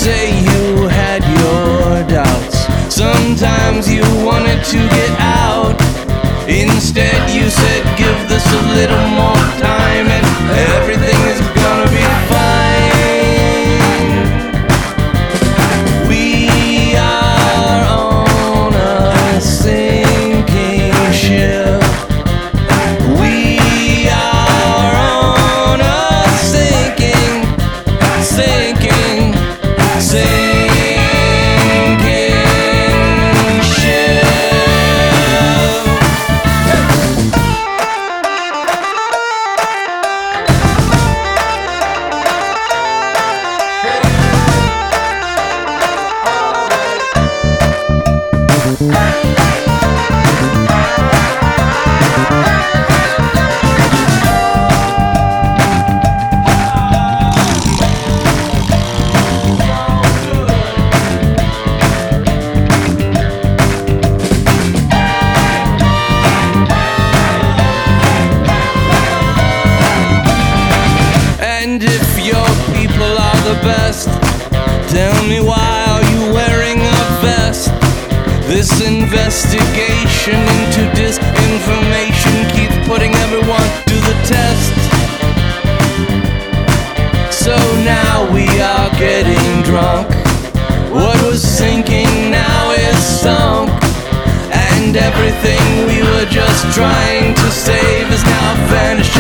say you had your doubts. Sometimes you wanted to get out. Instead you said, give this a little more time and everything is gonna be fine. We are on a sinking ship. We are on a sinking ship. And if your people are the best, tell me, why are you wearing a vest? This investigation into disinformation keeps putting everyone to the test. So now we are getting drunk. What was sinking now is sunk, and everything we were just trying to save is now vanished.